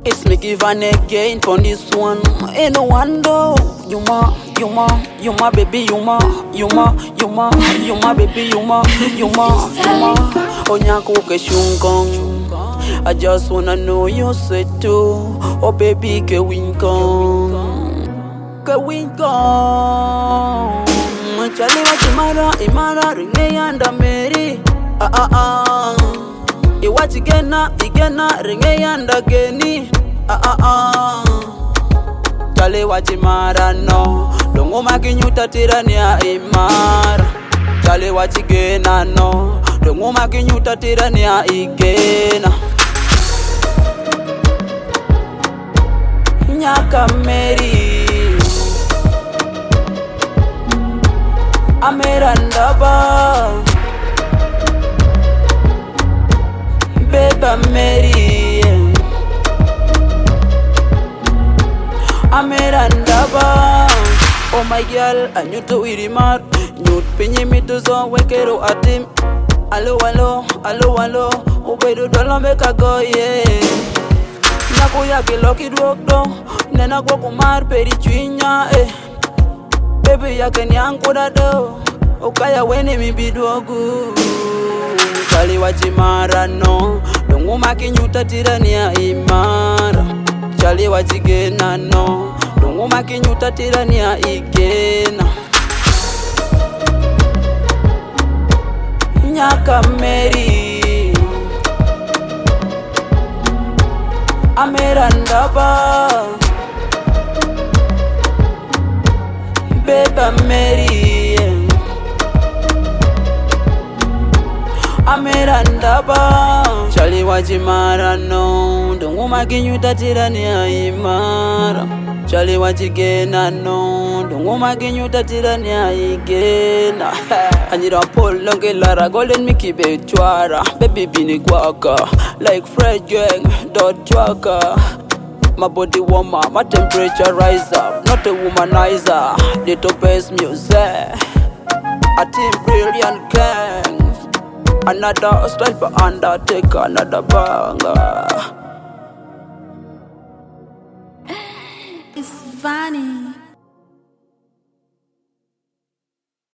It's me give an again for this one. Ain't no one though. You my baby, you my baby, you my. Onyako ke shungong. I just wanna know you say too. Oh baby, ke winkong. Chali wa imara ringe yanda meri. Iwachi igena ringe yanda geni. Chali wa chimara no. Dongo makinyuta tirani ya imara. Chali wa chigena no. Dongo makinyuta tirani ya igena. Nyaka meri Amerandaba Beba Mary Amerandaba. Oh my girl, I knew to we remark. Nyut pinyi mitu zo wekero atim. Alo Ubedu dola meka go yeah. Nakuya kiloki dwokdo. Nena kwa kumar peri chwinya Baby yake ni ankuda do. Ukaya weni mibidwogu. Chali wa chimara no. Dongu makinyuta tirani ya imara. Chali wa chigena no. Dongu makinyuta tirani ya igena. Nyaka meri Amerandaba Beba Mary Amerandaba. Chali wa chimara no. Dongu makinyuta tirani ya imara. Chali wa chigena no. Dongu makinyuta tirani ya igena. Anjira polonge lara golden miki be chwara. Baby bini kwaka like Fred gang dot chwaka. My body warmer, my temperature riser. Not a womanizer. The topest music. A team brilliant gang. Another style for Undertaker, another banger. It's funny.